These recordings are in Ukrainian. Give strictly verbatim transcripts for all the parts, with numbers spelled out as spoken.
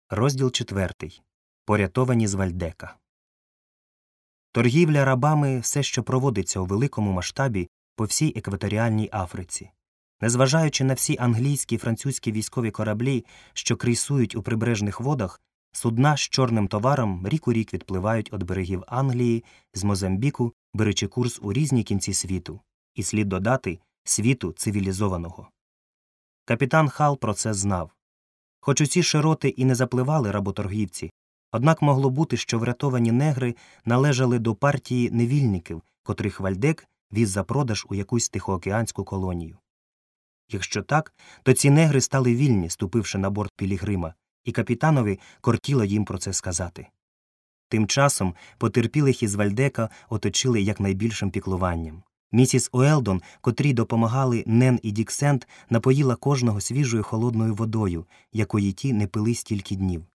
Розділ четвертий. Порятовані з Вальдека. Торгівля рабами все ще проводиться у великому масштабі по всій екваторіальній Африці. Незважаючи на всі англійські і французькі військові кораблі, що крейсують у прибережних водах, судна з чорним товаром рік у рік відпливають від берегів Англії, з Мозамбіку, беручи курс у різні кінці світу. І слід додати – світу цивілізованого. Капітан Халл про це знав. Хоч усі широти і не запливали работоргівці, однак могло бути, що врятовані негри належали до партії невільників, котрих Вальдек віз за продаж у якусь тихоокеанську колонію. Якщо так, то ці негри стали вільні, ступивши на борт Пілігрима, і капітанові кортіло їм про це сказати. Тим часом потерпілих із Вальдека оточили якнайбільшим піклуванням. Місіс Уелдон, котрій допомагали Нен і Дік Сент, напоїла кожного свіжою холодною водою, якої ті не пили стільки днів.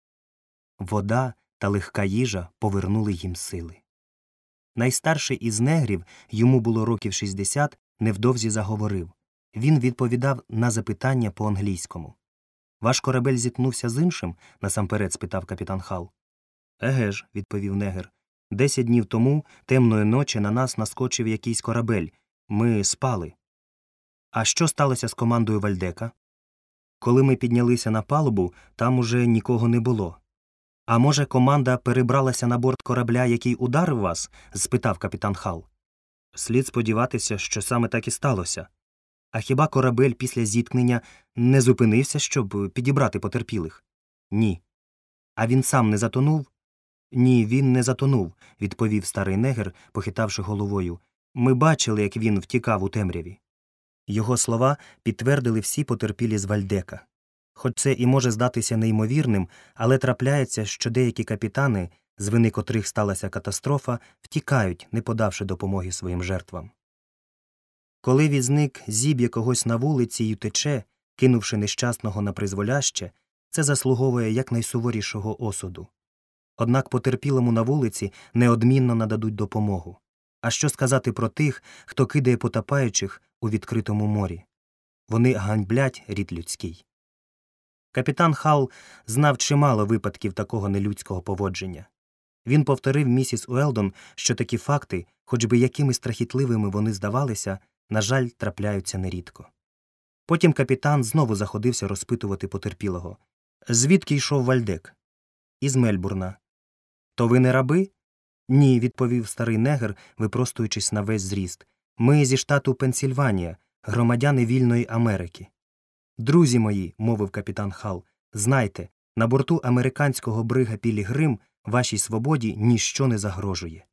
Вода та легка їжа повернули їм сили. Найстарший із негрів, йому було років шістдесят, невдовзі заговорив. Він відповідав на запитання по-англійському. «Ваш корабель зіткнувся з іншим?» – насамперед спитав капітан Халл. «Еге ж», – відповів негр. «Десять днів тому, темної ночі, на нас наскочив якийсь корабель. Ми спали». «А що сталося з командою Вальдека?» «Коли ми піднялися на палубу, там уже нікого не було». «А може, команда перебралася на борт корабля, який ударив вас?» – спитав капітан Халл. «Слід сподіватися, що саме так і сталося. А хіба корабель після зіткнення не зупинився, щоб підібрати потерпілих?» «Ні». «А він сам не затонув?» «Ні, він не затонув», – відповів старий негр, похитавши головою. «Ми бачили, як він втікав у темряві». Його слова підтвердили всі потерпілі з Вальдека. Хоч це і може здатися неймовірним, але трапляється, що деякі капітани, з вини котрих сталася катастрофа, втікають, не подавши допомоги своїм жертвам. Коли візник зіб'є когось на вулиці й утече, кинувши нещасного на призволяще, це заслуговує якнайсуворішого осуду. Однак потерпілому на вулиці неодмінно нададуть допомогу. А що сказати про тих, хто кидає потопаючих у відкритому морі? Вони ганьблять рід людський. Капітан Халл знав чимало випадків такого нелюдського поводження. Він повторив місіс Уелдон, що такі факти, хоч би якими страхітливими вони здавалися, на жаль, трапляються нерідко. Потім капітан знову заходився розпитувати потерпілого. «Звідки йшов Вальдек?» «Із Мельбурна». «То ви не раби?» «Ні», – відповів старий негр, випростуючись на весь зріст. «Ми зі штату Пенсільванія, громадяни вільної Америки». «Друзі мої», – мовив капітан Халл, – «знайте, на борту американського брига Пілігрим вашій свободі ніщо не загрожує».